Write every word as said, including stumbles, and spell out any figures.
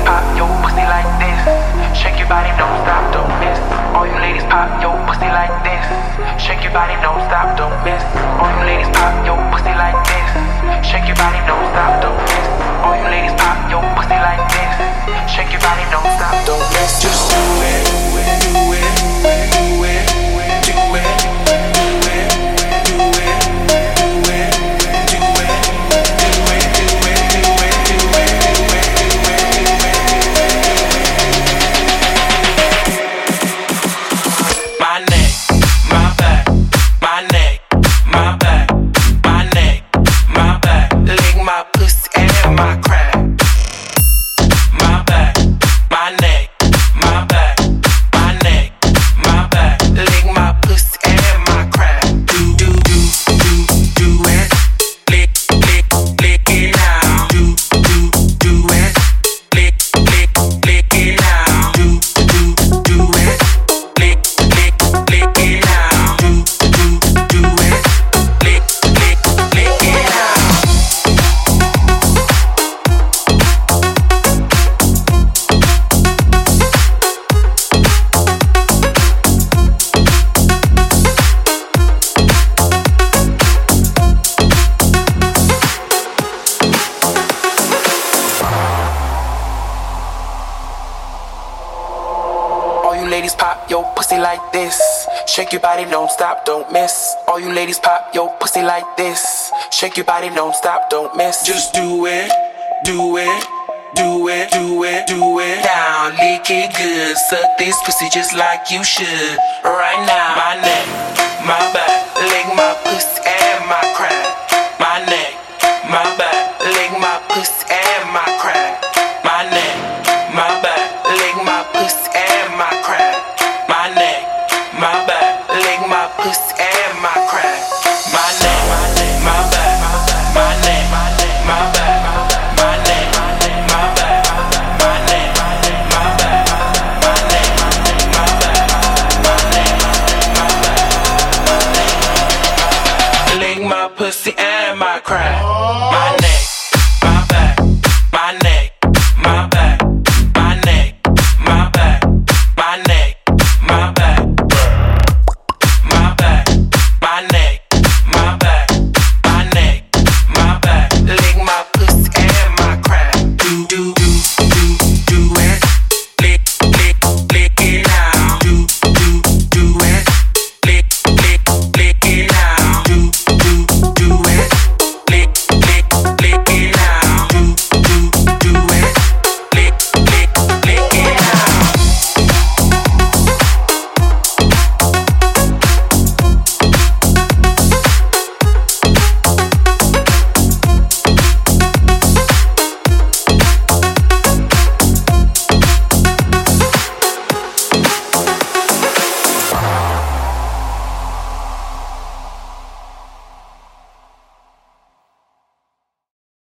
pop your pussy like this. Shake your body, don't stop, don't miss. All you ladies pop your pussy like this. Shake your body, don't stop, don't miss. All you ladies pop your pussy like this. Shake your body, don't stop, don't miss. All you ladies pop your pussy like this. Shake your body, don't stop, don't miss. Just do it, do it, do it, do it, do it, do it, do it, do it, do it, do it, do it, do it, do it, do it. My neck, my back, my neck, my back, my neck, my back. Lick my pussy and my crack. My back, my neck, my back, my neck, my back. Lick my pussy and my crack. Do do do do do it. Lick lick lick it now. Do do do it. Lick lick lick it now. Do do do it. Lick lick lick it now. Do do do it. Lick lick lick it now. All you ladies pop your pussy like this. Shake your body, don't stop, don't miss. All you ladies pop your pussy like this. Shake your body, don't stop, don't miss. Just do it, do it, do it, do it, do it. Down, lick it good. Suck this pussy just like you should. Right now, my neck, my back, lick my pussy and my crack. My neck, my back, lick my pussy and my crack.